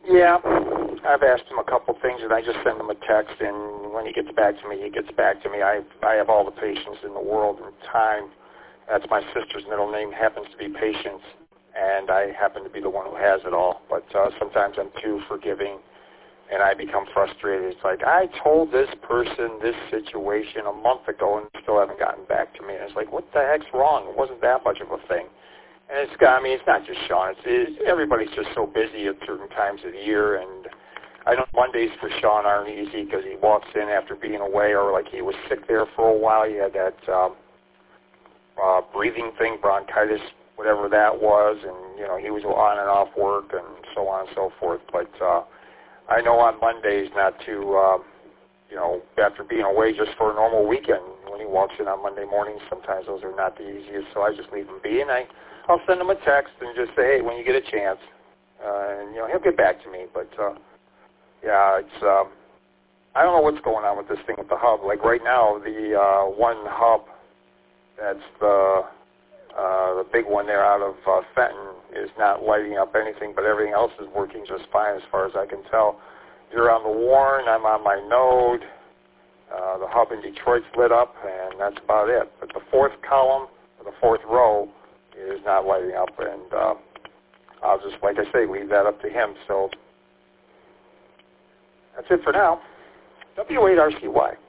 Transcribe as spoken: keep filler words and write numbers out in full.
Yeah, I've asked him a couple things, and I just send him a text, and when he gets back to me, he gets back to me. I I have all the patience in the world and time. That's my sister's middle name, happens to be Patience, and I happen to be the one who has it all. But uh, sometimes I'm too forgiving, and I become frustrated. It's like, I told this person this situation a month ago, and they still haven't gotten back to me. And it's like, what the heck's wrong? It wasn't that much of a thing. And it's got, I mean, it's not just Sean. It's, it's everybody's just so busy at certain times of the year, and I know Mondays for Sean aren't easy because he walks in after being away, or like he was sick there for a while. He had that um, uh, breathing thing, bronchitis, whatever that was, and you know he was on and off work and so on and so forth. But uh, I know on Mondays not to, uh, you know, after being away just for a normal weekend, when he walks in on Monday mornings, sometimes those are not the easiest. So I just leave him be, and I. I'll send him a text and just say, hey, when you get a chance, uh, and you know he'll get back to me. But uh, yeah, it's um, I don't know what's going on with this thing with the hub. Like right now, the uh, one hub that's the uh, the big one there out of uh, Fenton is not lighting up anything, but everything else is working just fine as far as I can tell. You're on the Warren, I'm on my Node. Uh, the hub in Detroit's lit up, and that's about it. But the fourth column, or the fourth row, is not lighting up, and uh, I'll just, like I say, leave that up to him. So that's it for now. W eight R C Y.